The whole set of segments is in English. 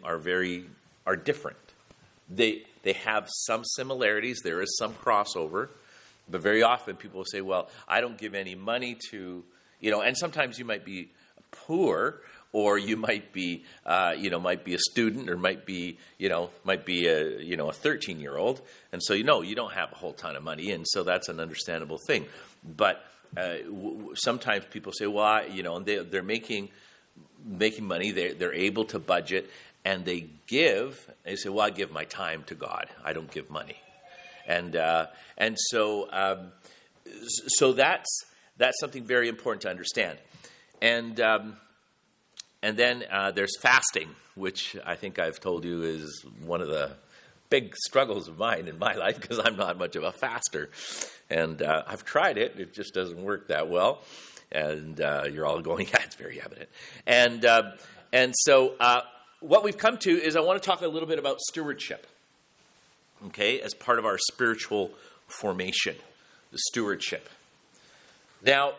are different. They have some similarities. There is some crossover, but very often people will say, "Well, I don't give any money to," and sometimes you might be poor, or you might be might be a student, or might be a 13-year-old, and so you don't have a whole ton of money, and so that's an understandable thing. But sometimes people say, "Well, they're making money, they're able to budget, and they give." They say, "Well, I give my time to God. I don't give money," and so that's something very important to understand, and then there's fasting, which I think I've told you is one of the big struggles of mine in my life, because I'm not much of a faster, and I've tried it. It just doesn't work that well. And you're all going, "Yeah, it's very evident." And so what we've come to is I want to talk a little bit about stewardship, okay, as part of our spiritual formation, the stewardship. Now,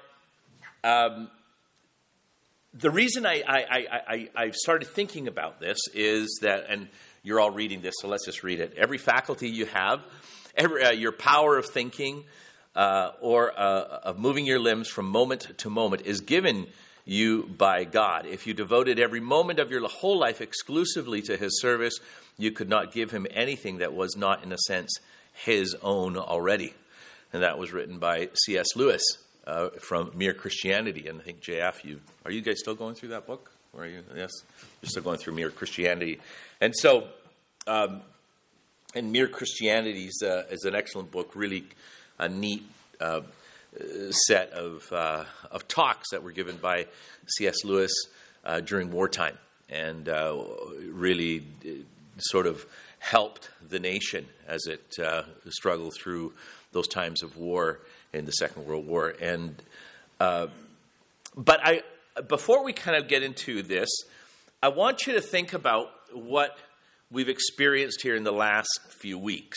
the reason I started thinking about this is that, and you're all reading this, so let's just read it. Every faculty you have, your power of thinking, or of moving your limbs from moment to moment is given you by God. If you devoted every moment of your whole life exclusively to his service, you could not give him anything that was not, in a sense, his own already. And that was written by C.S. Lewis from Mere Christianity. And I think, JF, are you guys still going through that book? Or are you? Yes, you're still going through Mere Christianity. And so, and Mere Christianity is an excellent book, really a neat set of talks that were given by C.S. Lewis during wartime, and really sort of helped the nation as it struggled through those times of war in the Second World War. And but before we kind of get into this, I want you to think about what we've experienced here in the last few weeks.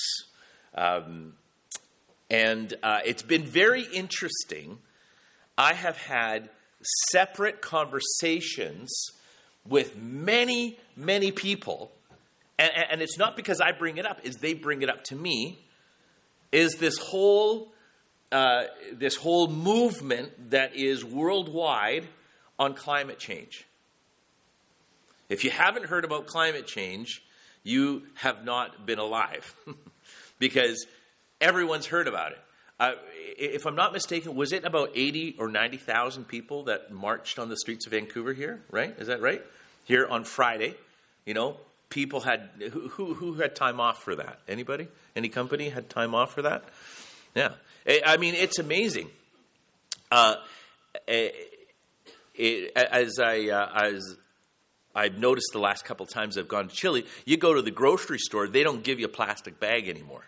And it's been very interesting. I have had separate conversations with many, many people. And it's not because I bring it up, is they bring it up to me, is this whole movement that is worldwide on climate change. If you haven't heard about climate change, you have not been alive. Because everyone's heard about it. If I'm not mistaken, was it about 80 or 90,000 people that marched on the streets of Vancouver here, right? Is that right? Here on Friday, people had, who had time off for that? Anybody? Any company had time off for that? Yeah. I mean, it's amazing. As I've noticed the last couple of times I've gone to Chile, you go to the grocery store, they don't give you a plastic bag anymore.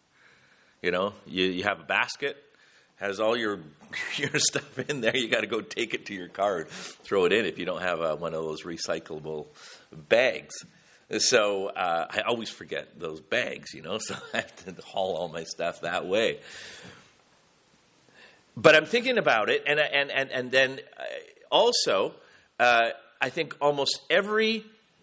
You have a basket, has all your stuff in there. You got to go take it to your car and throw it in if you don't have one of those recyclable bags. So I always forget those bags, so I have to haul all my stuff that way. But I'm thinking about it, and then also I think almost every,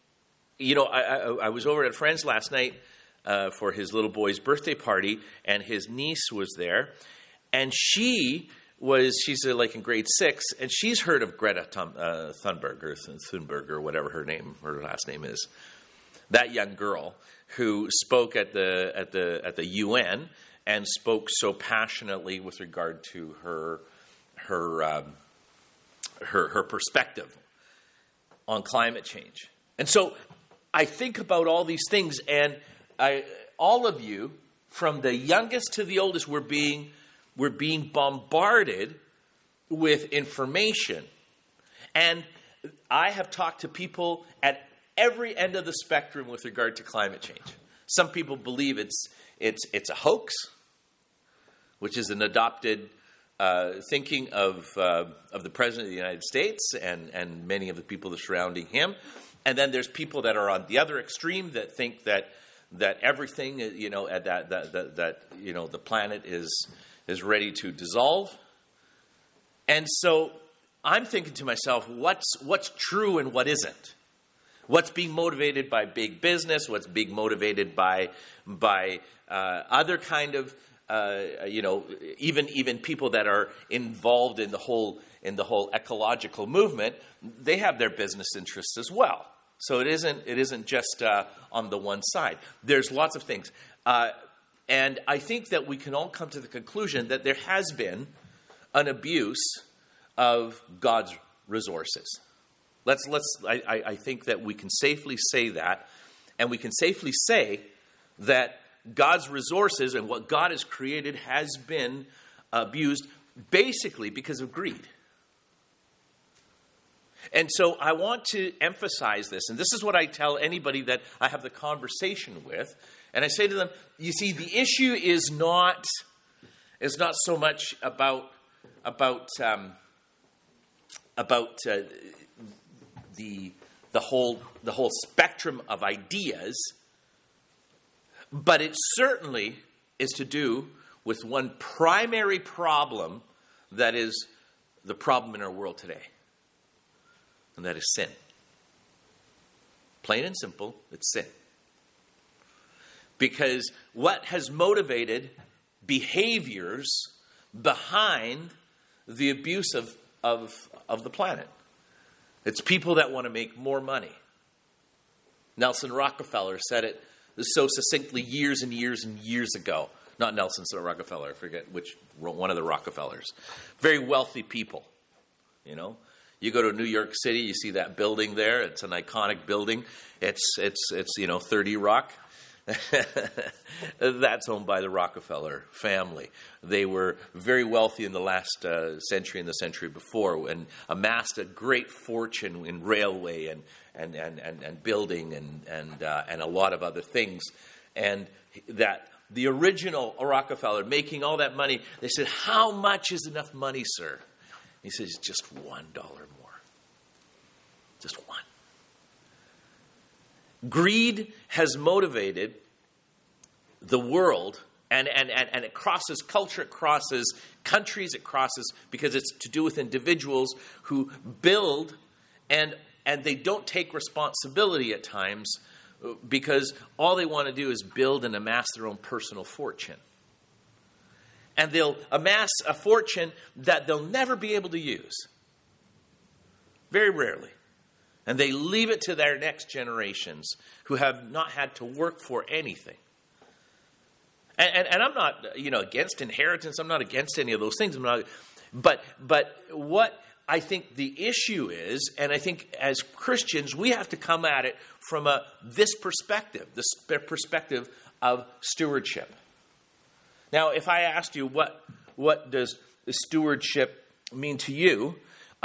I was over at a friend's last night for his little boy's birthday party, and his niece was there, and she's like in grade 6, and she's heard of Greta Thunberg or whatever her last name is. That young girl who spoke at the UN and spoke so passionately with regard to her perspective on climate change. And so I think about all these things, and all of you, from the youngest to the oldest, we're being bombarded with information. And I have talked to people at every end of the spectrum with regard to climate change. Some people believe it's a hoax, which is an adopted thinking of the President of the United States and many of the people that are surrounding him. And then there's people that are on the other extreme that think that everything, the planet is ready to dissolve. And so I'm thinking to myself, what's true and what isn't? What's being motivated by big business? What's being motivated by other kind of even people that are involved in the whole ecological movement? They have their business interests as well. So it isn't just on the one side. There's lots of things, and I think that we can all come to the conclusion that there has been an abuse of God's resources. I think that we can safely say that, and we can safely say that God's resources and what God has created has been abused basically because of greed. And so I want to emphasize this, and this is what I tell anybody that I have the conversation with, and I say to them, you see, the issue is not so much about the whole spectrum of ideas, but it certainly is to do with one primary problem that is the problem in our world today, and that is sin. Plain and simple, it's sin. Because what has motivated behaviors behind the abuse of the planet? It's people that want to make more money. Nelson Rockefeller said it so succinctly years and years and years ago. Not Nelson Rockefeller, I forget which one of the Rockefellers. Very wealthy people, you know. You go to New York City, you see that building there. It's an iconic building. It's 30 Rock. That's owned by the Rockefeller family. They were very wealthy in the last century and the century before, and amassed a great fortune in railway and building and a lot of other things. And that the original Rockefeller making all that money, they said, "How much is enough money, sir?" He says, "Just $1 more. Just one." Greed has motivated the world, and it crosses culture, it crosses countries, it crosses, because it's to do with individuals who build and they don't take responsibility at times, because all they want to do is build and amass their own personal fortune. And they'll amass a fortune that they'll never be able to use. Very rarely. And they leave it to their next generations who have not had to work for anything. And I'm not, against inheritance. I'm not against any of those things. But what I think the issue is, and I think as Christians, we have to come at it from this perspective, the perspective of stewardship. Now, if I asked you what does stewardship mean to you,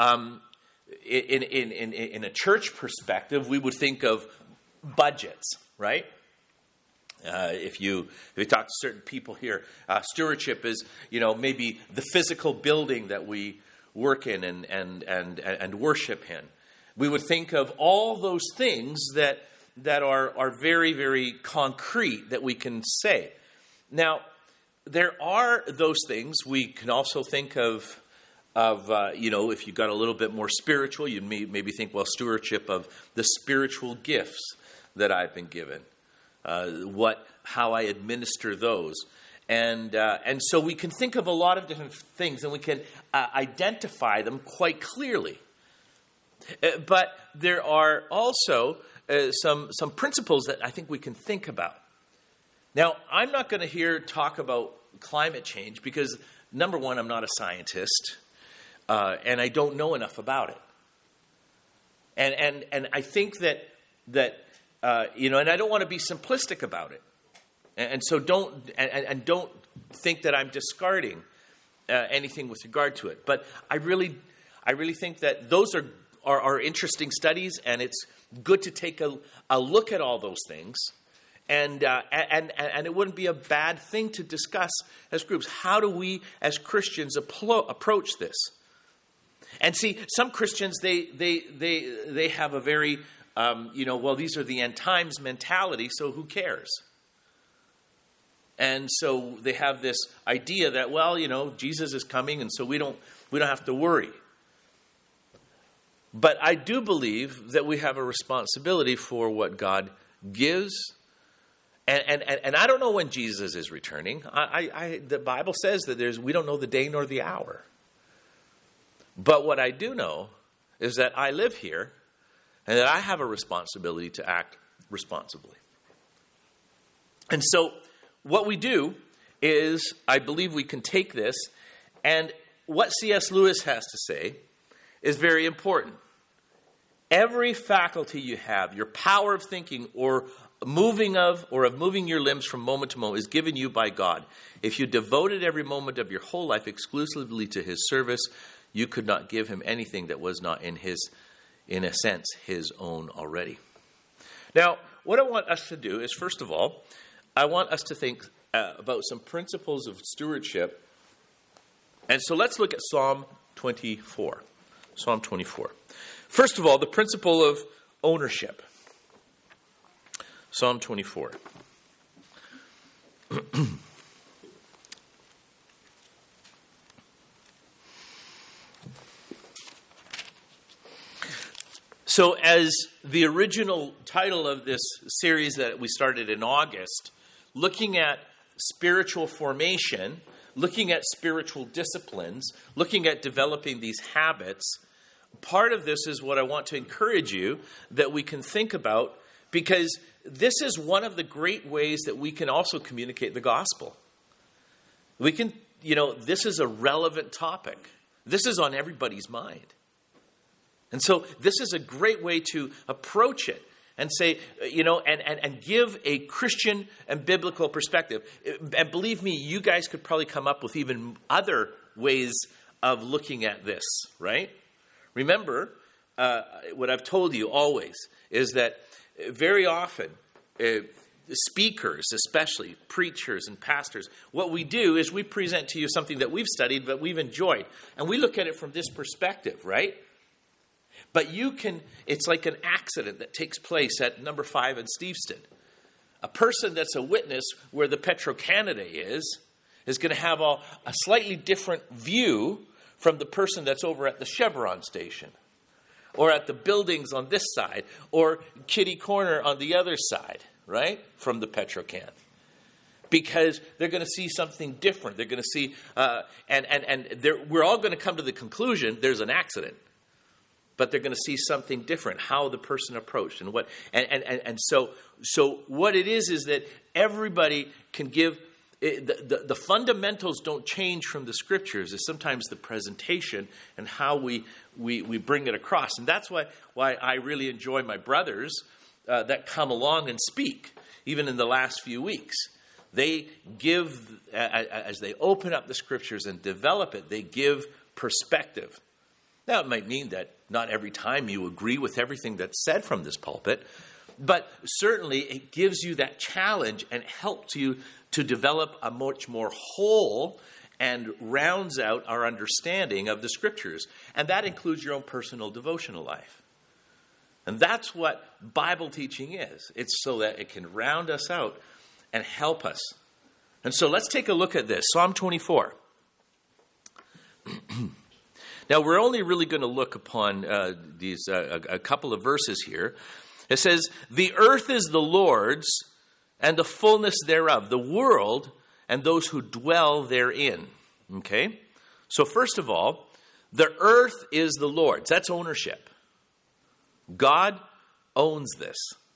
in a church perspective, we would think of budgets, right? If you talk to certain people here, stewardship is maybe the physical building that we work in and worship in. We would think of all those things that are very, very concrete that we can say. Now, there are those things we can also think of if you got a little bit more spiritual, you maybe think, well, stewardship of the spiritual gifts that I've been given, how I administer those. And so we can think of a lot of different things, and we can identify them quite clearly. But there are also some principles that I think we can think about. Now, I'm not going to talk about climate change because, number one, I'm not a scientist, and I don't know enough about it. And I think that and I don't want to be simplistic about it. And so don't think that I'm discarding anything with regard to it. But I really think that those are interesting studies, and it's good to take a look at all those things. And it wouldn't be a bad thing to discuss as groups. How do we, as Christians, approach this? And see, some Christians they have a very these are the end times mentality, so who cares? And so they have this idea that, Jesus is coming, and so we don't have to worry. But I do believe that we have a responsibility for what God gives. And I don't know when Jesus is returning. The Bible says that we don't know the day nor the hour. But what I do know is that I live here and that I have a responsibility to act responsibly. And so what we do is, I believe we can take this, and what C.S. Lewis has to say is very important. Every faculty you have, your power of thinking or of moving your limbs from moment to moment is given you by God. If you devoted every moment of your whole life exclusively to his service, you could not give him anything that was not in a sense, his own already. Now, what I want us to do is, first of all, I want us to think about some principles of stewardship. And so let's look at Psalm 24. Psalm 24. First of all, the principle of ownership. Psalm 24. So as the original title of this series that we started in August, looking at spiritual formation, looking at spiritual disciplines, looking at developing these habits, part of this is what I want to encourage you that we can think about, because this is one of the great ways that we can also communicate the gospel. We can, this is a relevant topic. This is on everybody's mind. And so this is a great way to approach it and say, and give a Christian and biblical perspective. And believe me, you guys could probably come up with even other ways of looking at this, right? Remember, what I've told you always is that very often, speakers, especially preachers and pastors, what we do is we present to you something that we've studied, but we've enjoyed. And we look at it from this perspective, right? But it's like an accident that takes place at number 5 in Steveston. A person that's a witness where the Petro-Canada is going to have a slightly different view from the person that's over at the Chevron station, or at the buildings on this side, or Kitty Corner on the other side, right, from the Petro-Can. Because they're going to see something different. They're going to see, we're all going to come to the conclusion there's an accident. But they're going to see something different, how the person approached and what. And so what it is that everybody can give. The fundamentals don't change from the scriptures. It's sometimes the presentation and how we bring it across. And that's why I really enjoy my brothers that come along and speak, even in the last few weeks. They give, as they open up the scriptures and develop it, they give perspective. Now, it might mean that not every time you agree with everything that's said from this pulpit, but certainly it gives you that challenge and helps you to develop a much more whole and rounds out our understanding of the scriptures. And that includes your own personal devotional life. And that's what Bible teaching is. It's so that it can round us out and help us. And so let's take a look at this. Psalm 24. Now, we're only really going to look upon these a couple of verses here. It says, "The earth is the Lord's, and the fullness thereof, the world, and those who dwell therein." Okay? So first of all, the earth is the Lord's. That's ownership. God owns this.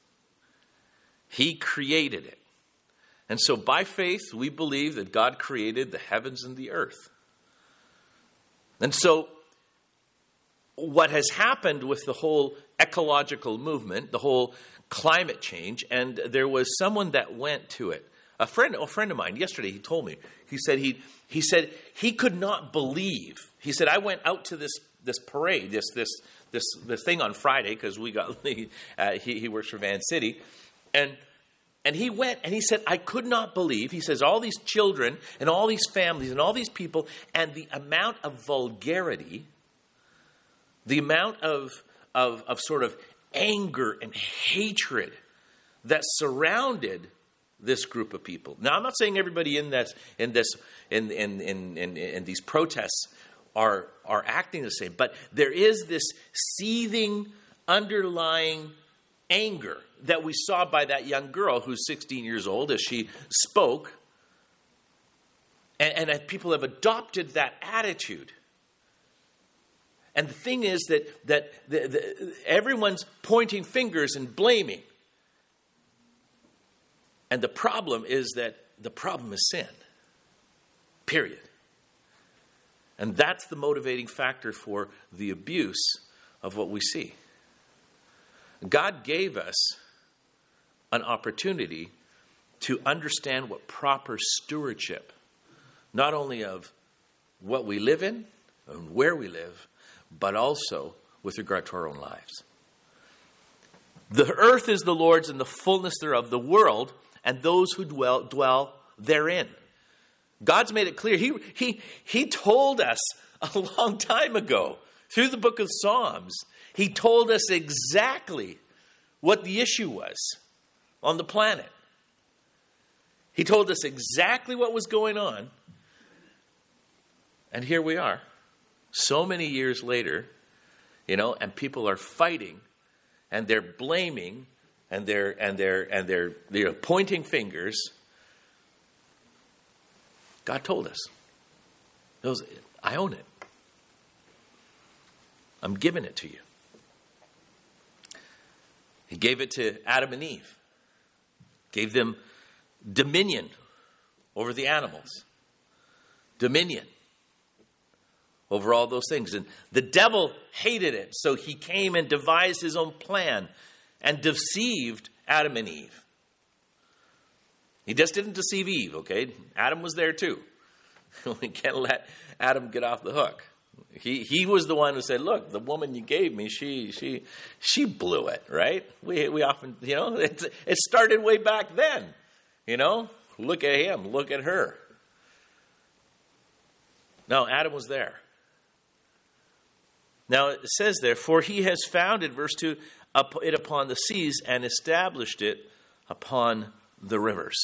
He created it. And so by faith, we believe that God created the heavens and the earth. And so what has happened with the whole ecological movement, the whole climate change, and there was someone that went to it. A friend of mine yesterday, he told me, he said he could not believe. He said, I went out to this parade, this thing on Friday, because we got he works for Van City, and he went and he said, I could not believe. He says, all these children and all these families and all these people, and the amount of vulgarity, the amount of sort of anger and hatred that surrounded this group of people. Now, I'm not saying everybody in these protests are acting the same. But there is this seething, underlying anger that we saw by that young girl who's 16 years old as she spoke. And people have adopted that attitude. And the thing is that everyone's pointing fingers and blaming. And the problem is that the problem is sin. Period. And that's the motivating factor for the abuse of what we see. God gave us an opportunity to understand what proper stewardship, not only of what we live in and where we live, but also with regard to our own lives. The earth is the Lord's and the fullness thereof, the world, and those who dwell therein. God's made it clear. He told us a long time ago through the book of Psalms. He told us exactly what the issue was on the planet. He told us exactly what was going on. And here we are, so many years later, and people are fighting, and they're blaming, and they're pointing fingers. God told us. I own it. I'm giving it to you. He gave it to Adam and Eve. Gave them dominion over the animals. Dominion over all those things. And the devil hated it, so he came and devised his own plan and deceived Adam and Eve. He just didn't deceive Eve, okay? Adam was there too. We can't let Adam get off the hook. He was the one who said, look, the woman you gave me, she blew it, right? We often, it started way back then. Look at him, look at her. No, Adam was there. Now it says there, for he has founded, verse 2, it upon the seas and established it upon the rivers.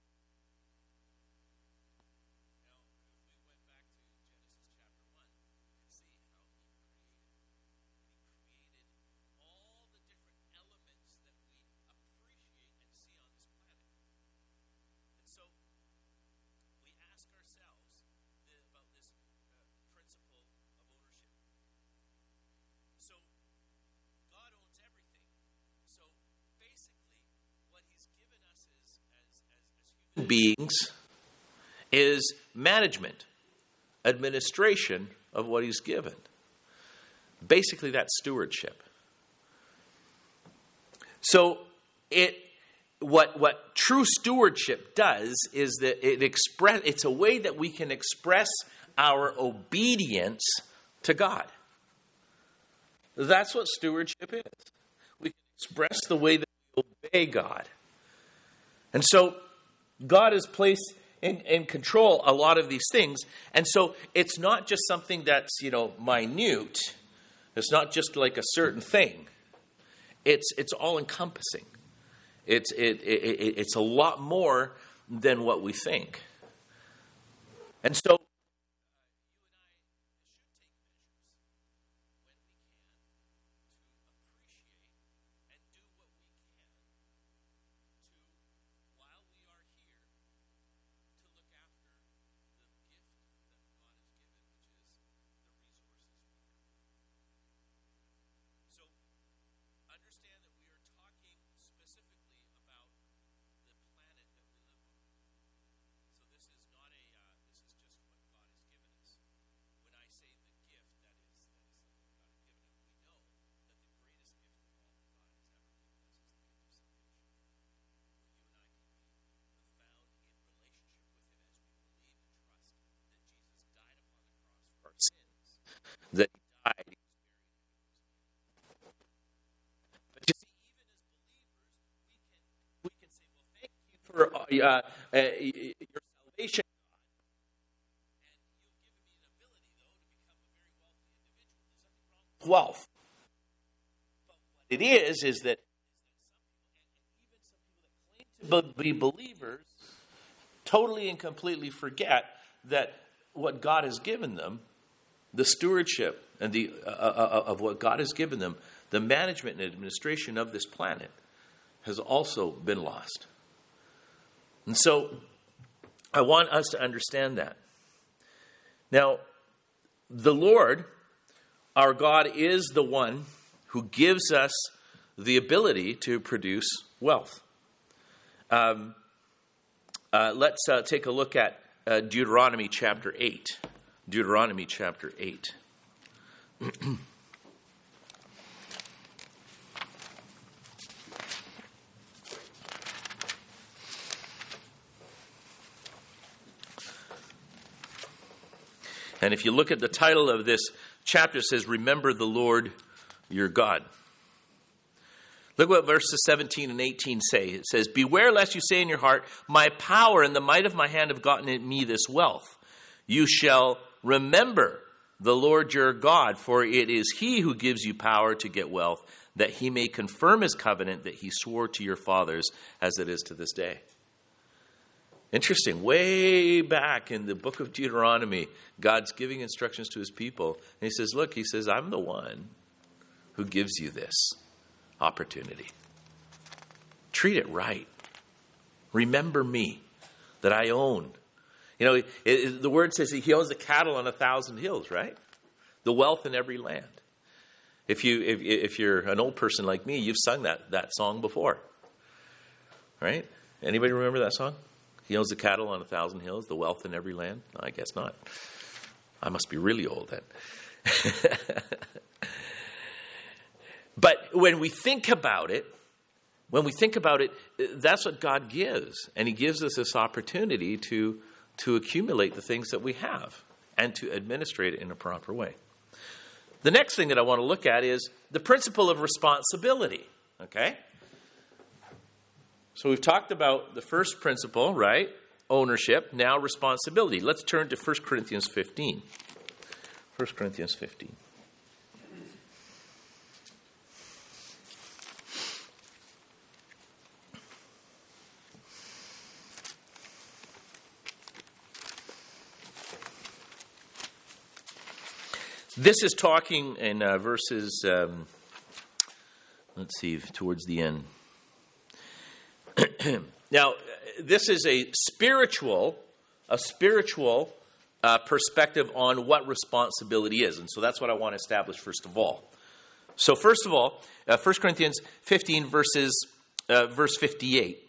Beings is management, administration of what he's given. Basically, that's stewardship. So what true stewardship does is that it's a way that we can express our obedience to God. That's what stewardship is. We can express the way that we obey God. And so God has placed in control a lot of these things. And so it's not just something that's, minute. It's not just like a certain thing. It's all encompassing. It's a lot more than what we think. And so that he died. But you see, even as believers, we can say, well, thank you for your salvation, God, and you've given me an ability, though, to become a very wealthy individual. There's nothing wrong with wealth. But what it is that even some people that claim to be believers totally and completely forget that what God has given them, the stewardship and of what God has given them, the management and administration of this planet has also been lost. And so I want us to understand that. Now, the Lord, our God, is the one who gives us the ability to produce wealth. Let's take a look at Deuteronomy chapter 8. Deuteronomy chapter 8. And if you look at the title of this chapter, it says, Remember the Lord your God. Look what verses 17 and 18 say. It says, Beware lest you say in your heart, My power and the might of my hand have gotten me this wealth. You shall remember the Lord your God, for it is he who gives you power to get wealth, that he may confirm his covenant that he swore to your fathers, as it is to this day. Interesting. Way back in the book of Deuteronomy, God's giving instructions to his people. And he says, look, I'm the one who gives you this opportunity. Treat it right. Remember me, that I own. The word says he owns the cattle on 1,000 hills, right? The wealth in every land. If you're an old person like me, you've sung that song before, right? Anybody remember that song? He owns the cattle on 1,000 hills, the wealth in every land? I guess not. I must be really old then. But when we think about it, that's what God gives. And he gives us this opportunity to accumulate the things that we have and to administrate it in a proper way. The next thing that I want to look at is the principle of responsibility. Okay? So we've talked about the first principle, right? Ownership. Now responsibility. Let's turn to 1 Corinthians 15. 1 Corinthians 15. This is talking in verses, towards the end. Now, this is a spiritual perspective on what responsibility is. And so that's what I want to establish first of all. So first of all, 1 Corinthians 15 verse 58.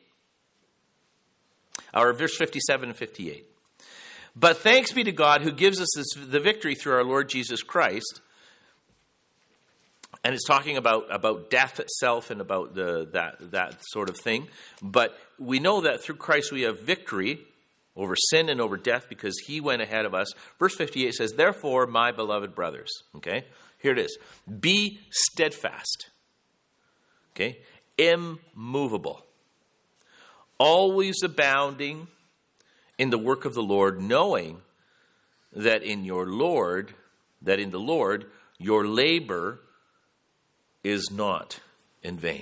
Or verse 57 and 58. But thanks be to God who gives us the victory through our Lord Jesus Christ. And it's talking about death itself and about that sort of thing. But we know that through Christ we have victory over sin and over death because he went ahead of us. Verse 58 says, Therefore, my beloved brothers, okay, here it is, be steadfast, okay, immovable, always abounding in the work of the Lord, knowing that in the Lord, your labor is not in vain.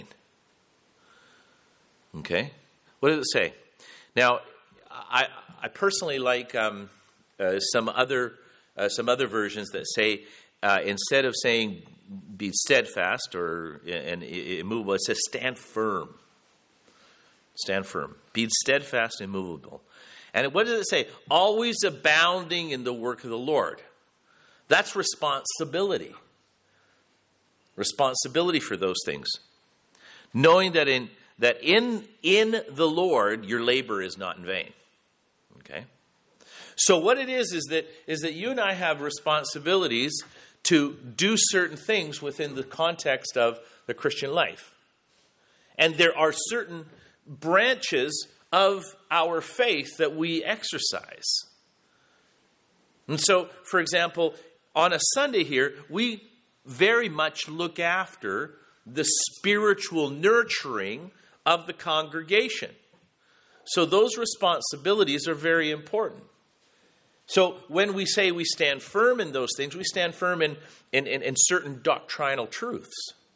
Okay? What does it say? Now, I personally like some other versions that say instead of saying be steadfast and immovable, it says stand firm. Stand firm. Be steadfast and immovable. And what does it say? Always abounding in the work of the Lord. That's responsibility. Responsibility for those things. Knowing that in the Lord, your labor is not in vain. Okay? So what it is that you and I have responsibilities to do certain things within the context of the Christian life. And there are certain branches of our faith that we exercise. And so, for example, on a Sunday here, we very much look after the spiritual nurturing of the congregation. So those responsibilities are very important. So when we say we stand firm in those things, we stand firm in certain doctrinal truths.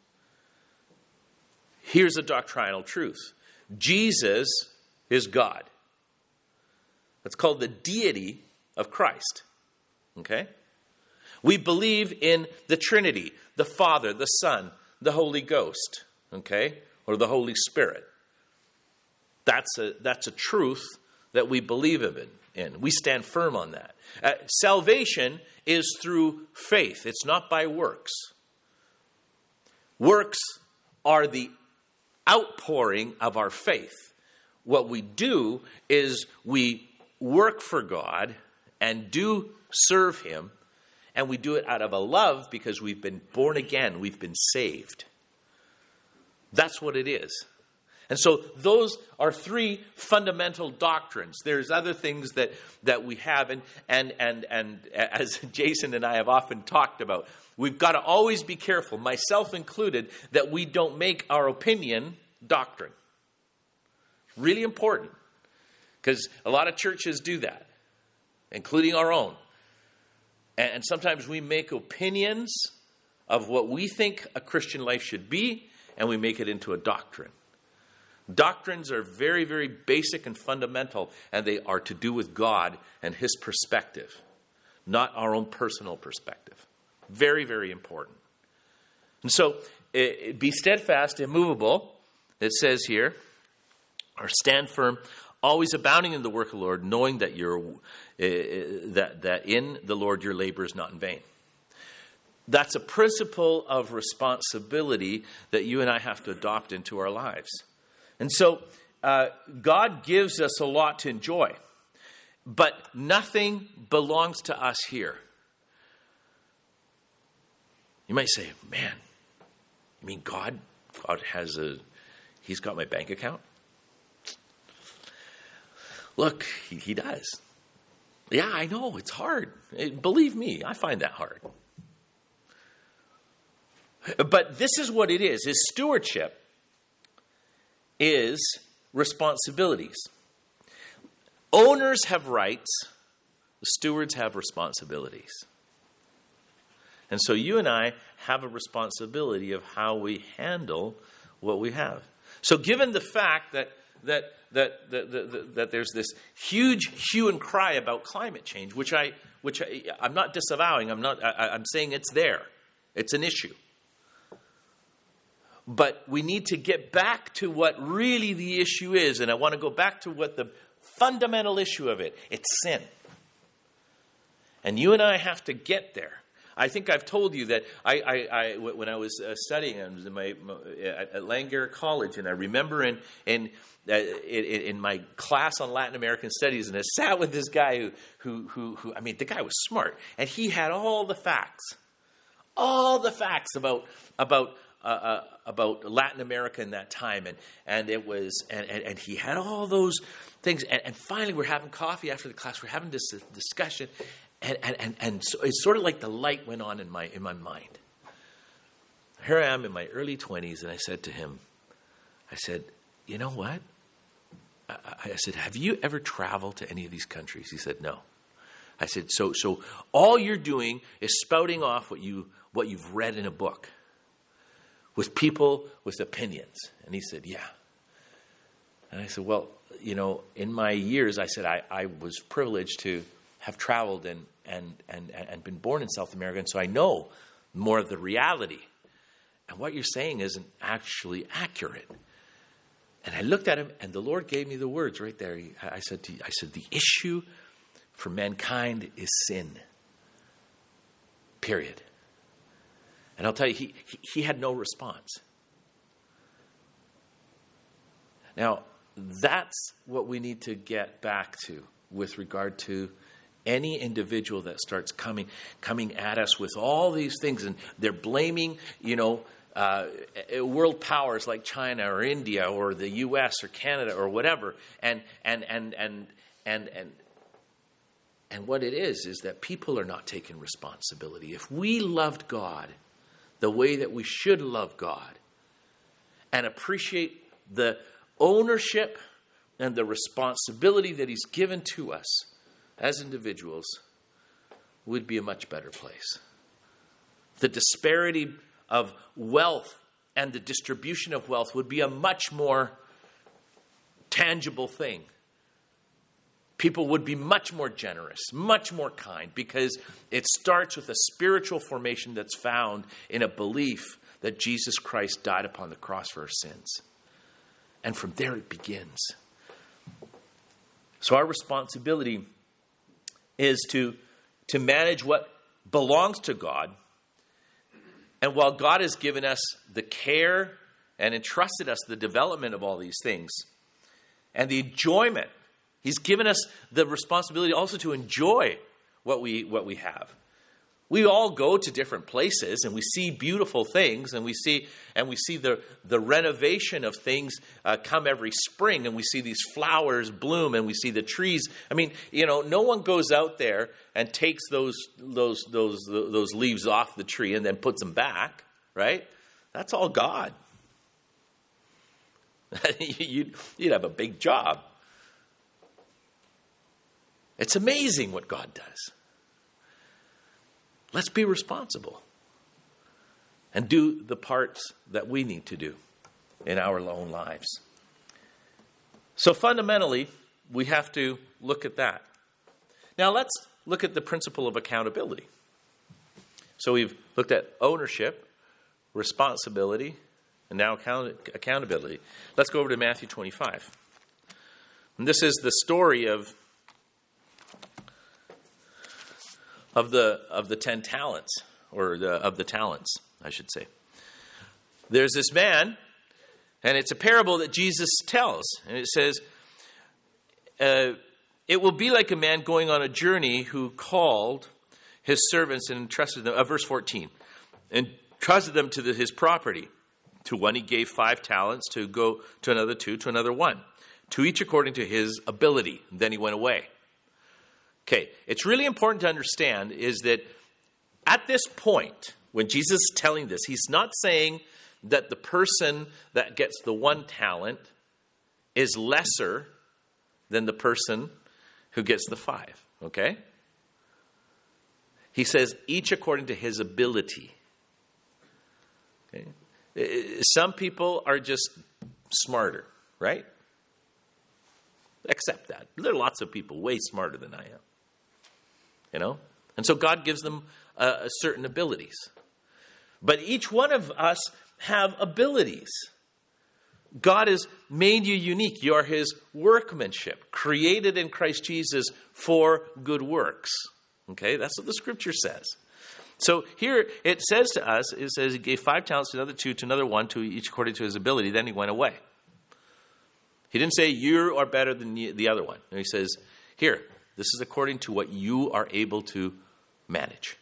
Here's a doctrinal truth. Jesus is God. That's called the deity of Christ. Okay? We believe in the Trinity, the Father, the Son, the Holy Ghost, okay? Or the Holy Spirit. That's a truth that we believe in. We stand firm on that. Salvation is through faith. It's not by works. Works are the outpouring of our faith. What we do is we work for God and do serve Him, and we do it out of a love because we've been born again, we've been saved. That's what it is. And so those are three fundamental doctrines. There's other things that we have, and as Jason and I have often talked about, we've got to always be careful, myself included, that we don't make our opinion doctrine. Really important, because a lot of churches do that, including our own. And sometimes we make opinions of what we think a Christian life should be, and we make it into a doctrine. Doctrines are very, very basic and fundamental, and they are to do with God and His perspective, not our own personal perspective. Very, very important. And so, be steadfast, immovable, it says here, or stand firm, always abounding in the work of the Lord, knowing that that in the Lord your labor is not in vain. That's a principle of responsibility that you and I have to adopt into our lives. And so God gives us a lot to enjoy, but nothing belongs to us here. You might say, man, you mean God has He's got my bank account? Look, he does. Yeah, I know, it's hard. Believe me, I find that hard. But this is what it is stewardship is responsibilities. Owners have rights, stewards have responsibilities. And so you and I have a responsibility of how we handle what we have. So given the fact that there's this huge hue and cry about climate change, which I'm not disavowing, I'm saying it's there. It's an issue. But we need to get back to what really the issue is, and I want to go back to what the fundamental issue of it's sin. And you and I have to get there. I think I've told you that I when I was studying, I was at Langara College, and I remember in my class on Latin American Studies, and I sat with this guy who I mean, the guy was smart, and he had all the facts about Latin America in that time, and it was and he had all those things, and finally we're having coffee after the class, we're having this discussion. And so it's sort of like the light went on in my mind. Here I am in my early 20s, and I said to him, you know what? I said, have you ever traveled to any of these countries? He said, no. I said, so all you're doing is spouting off what you've read in a book with people with opinions. And he said, yeah. And I said, well, in my years, I said, I was privileged to have traveled and been born in South America, and so I know more of the reality. And what you're saying isn't actually accurate. And I looked at him, and the Lord gave me the words right there. I said, the issue for mankind is sin. Period. And I'll tell you, he had no response. Now, that's what we need to get back to with regard to any individual that starts coming at us with all these things, and they're blaming, world powers like China or India or the U.S. or Canada or whatever, and what it is that people are not taking responsibility. If we loved God the way that we should love God and appreciate the ownership and the responsibility that He's given to us as individuals, would be a much better place. The disparity of wealth and the distribution of wealth would be a much more tangible thing. people would be much more generous, much more kind, because it starts with a spiritual formation that's found in a belief that Jesus Christ died upon the cross for our sins. And from there it begins. So our responsibility is to manage what belongs to God. And while God has given us the care and entrusted us the development of all these things and the enjoyment, He's given us the responsibility also to enjoy what we have. We all go to different places and we see beautiful things, and we see the renovation of things come every spring, and we see these flowers bloom, and we see the trees. I mean, no one goes out there and takes those leaves off the tree and then puts them back, right? That's all God. You'd have a big job. It's amazing what God does. Let's be responsible and do the parts that we need to do in our own lives. So fundamentally, we have to look at that. Now let's look at the principle of accountability. So we've looked at ownership, responsibility, and now accountability. Let's go over to Matthew 25. And this is the story of the 10 talents, or of the talents, I should say. There's this man, and it's a parable that Jesus tells. And it says, it will be like a man going on a journey who called his servants and entrusted them, verse 14, and entrusted them to his property. To one he gave 5 talents, to go to another 2, to another 1. To each according to his ability. And then he went away. Okay, it's really important to understand is that at this point, when Jesus is telling this, he's not saying that the person that gets the 1 talent is lesser than the person who gets the 5, okay? He says each according to his ability. Okay? Some people are just smarter, right? Accept that. There are lots of people way smarter than I am. And so God gives them certain abilities. But each one of us have abilities. God has made you unique. You are his workmanship, created in Christ Jesus for good works. Okay, that's what the scripture says. So here it says to us, it says he gave 5 talents to another 2, to another 1, to each according to his ability. Then he went away. He didn't say you are better than the other one. No, he says, here, this is according to what you are able to manage.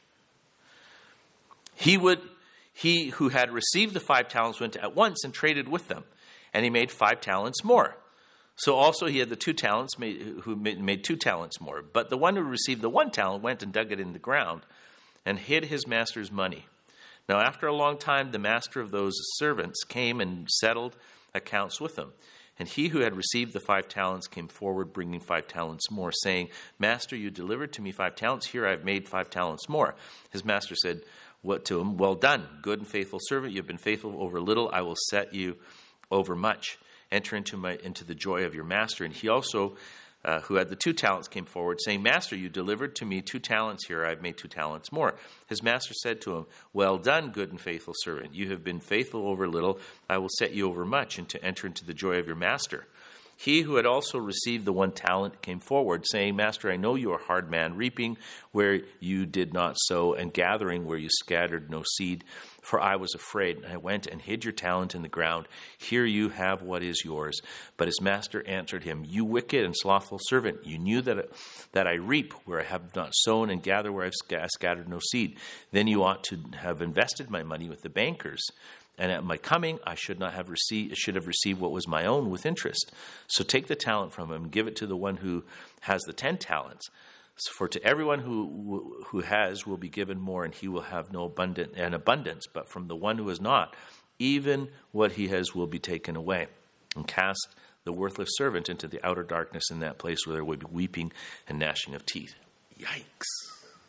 He who had received the 5 talents went at once and traded with them, and he made 5 talents more. So also he had the 2 talents who made 2 talents more. But the one who received the 1 talent went and dug it in the ground and hid his master's money. Now after a long time, the master of those servants came and settled accounts with them. And he who had received the 5 talents came forward, bringing 5 talents more, saying, Master, you delivered to me 5 talents. Here I have made 5 talents more. His master said to him, well done, good and faithful servant. You have been faithful over little. I will set you over much. Enter into the joy of your master. And he also, who had the 2 talents, came forward, saying, Master, you delivered to me 2 talents. Here I have made 2 talents more. His master said to him, well done, good and faithful servant. You have been faithful over little. I will set you over much, and to enter into the joy of your master. He who had also received the 1 talent came forward, saying, Master, I know you are a hard man, reaping where you did not sow, and gathering where you scattered no seed. For I was afraid, and I went and hid your talent in the ground. Here you have what is yours. But his master answered him, You wicked and slothful servant, you knew that I reap where I have not sown, and gather where I have scattered no seed. Then you ought to have invested my money with the bankers. And at my coming, I should have received what was my own with interest. So take the talent from him and give it to the one who has the 10 talents. For to everyone who has will be given more, and he will have an abundance. But from the one who has not, even what he has will be taken away. And cast the worthless servant into the outer darkness, in that place where there will be weeping and gnashing of teeth. Yikes.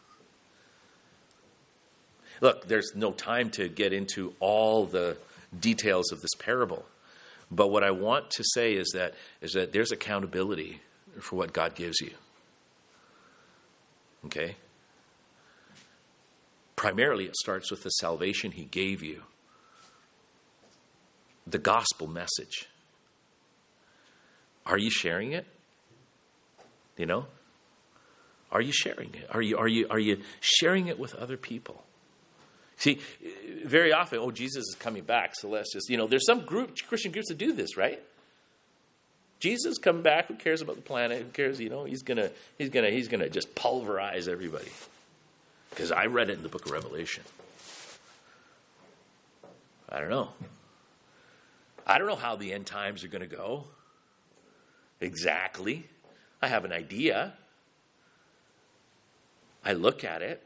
Look, there's no time to get into all the details of this parable. But what I want to say is that there's accountability for what God gives you. Okay? Primarily, it starts with the salvation he gave you. The gospel message. Are you sharing it? You know? Are you sharing it? Are you sharing it with other people? See, very often, Jesus is coming back, so let's just, there's some Christian groups that do this, right? Jesus coming back, who cares about the planet? Who cares, he's gonna just pulverize everybody. Because I read it in the book of Revelation. I don't know. I don't know how the end times are going to go. Exactly. I have an idea. I look at it.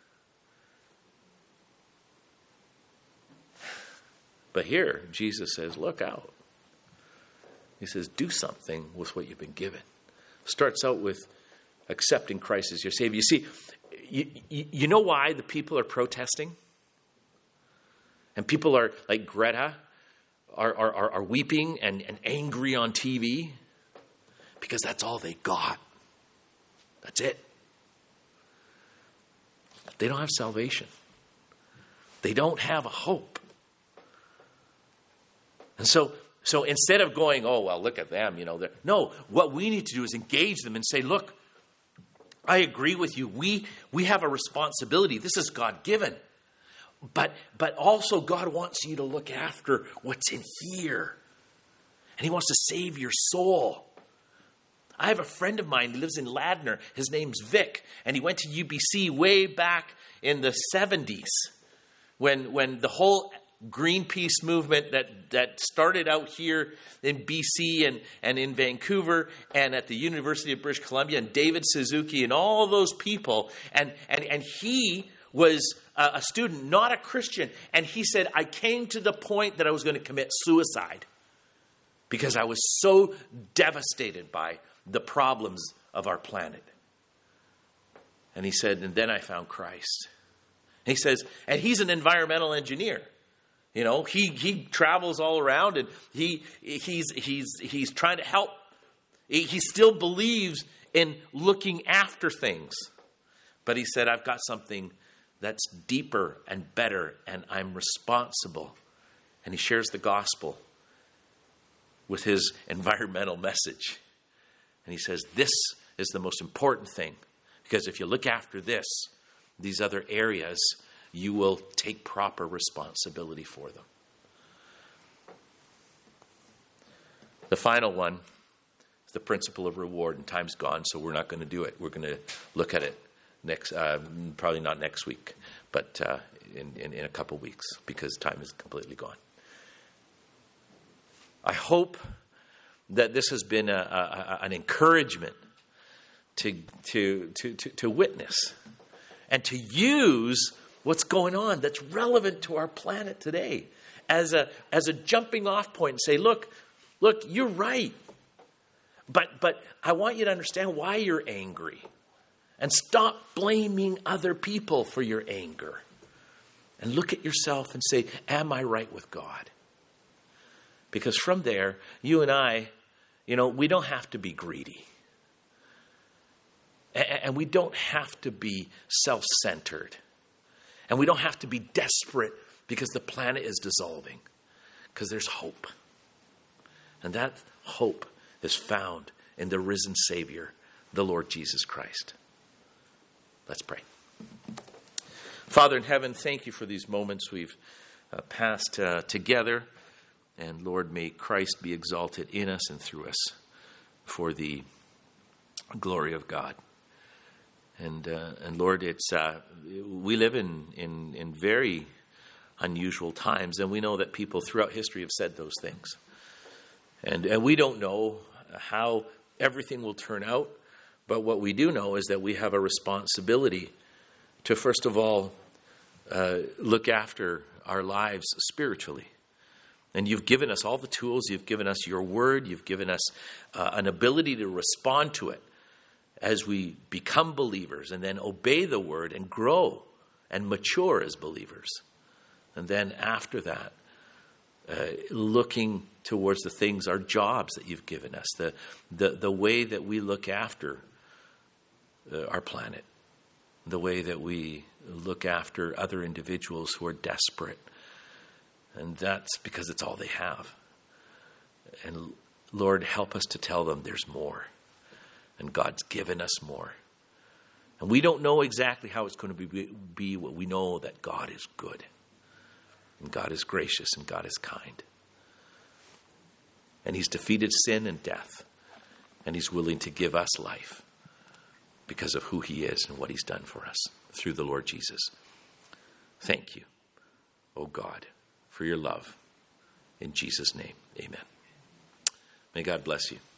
But here, Jesus says, look out. He says, do something with what you've been given. Starts out with accepting Christ as your Savior. You see, you know why the people are protesting? And people are, like Greta, are weeping and angry on TV? Because that's all they got. That's it. They don't have salvation. They don't have a hope. And so instead of going, oh, well, look at them, no, what we need to do is engage them and say, look, I agree with you. We have a responsibility. This is God-given. But also God wants you to look after what's in here. And he wants to save your soul. I have a friend of mine who lives in Ladner. His name's Vic. And he went to UBC way back in the 70s when the whole Greenpeace movement that started out here in BC and in Vancouver and at the University of British Columbia, and David Suzuki and all those people. And he was a student, not a Christian. And he said, I came to the point that I was going to commit suicide because I was so devastated by the problems of our planet. And he said, and then I found Christ. And he says, and he's an environmental engineer. He travels all around, and he's trying to help. He still believes in looking after things. But he said, I've got something that's deeper and better, and I'm responsible. And he shares the gospel with his environmental message. And he says, this is the most important thing. Because if you look after these other areas, you will take proper responsibility for them. The final one is the principle of reward. And time's gone, so we're not going to do it. We're going to look at it next, probably not next week, but in a couple weeks, because time is completely gone. I hope that this has been an encouragement to witness and to use what's going on that's relevant to our planet today as a jumping off point and say, look, you're right. But I want you to understand why you're angry. And stop blaming other people for your anger. And look at yourself and say, am I right with God? Because from there, you and I, we don't have to be greedy. And we don't have to be self-centered. And we don't have to be desperate because the planet is dissolving. Because there's hope. And that hope is found in the risen Savior, the Lord Jesus Christ. Let's pray. Father in heaven, thank you for these moments we've passed together. And Lord, may Christ be exalted in us and through us for the glory of God. And Lord, it's we live in very unusual times, and we know that people throughout history have said those things. And we don't know how everything will turn out, but what we do know is that we have a responsibility to, first of all, look after our lives spiritually. And you've given us all the tools. You've given us your word. You've given us an ability to respond to it as we become believers and then obey the word and grow and mature as believers. And then after that, looking towards the things, our jobs that you've given us, the way that we look after our planet, the way that we look after other individuals who are desperate. And that's because it's all they have. And Lord, help us to tell them there's more. And God's given us more. And we don't know exactly how it's going to be what we know that God is good. And God is gracious and God is kind. And he's defeated sin and death. And he's willing to give us life because of who he is and what he's done for us through the Lord Jesus. Thank you, O God, for your love. In Jesus' name, amen. May God bless you.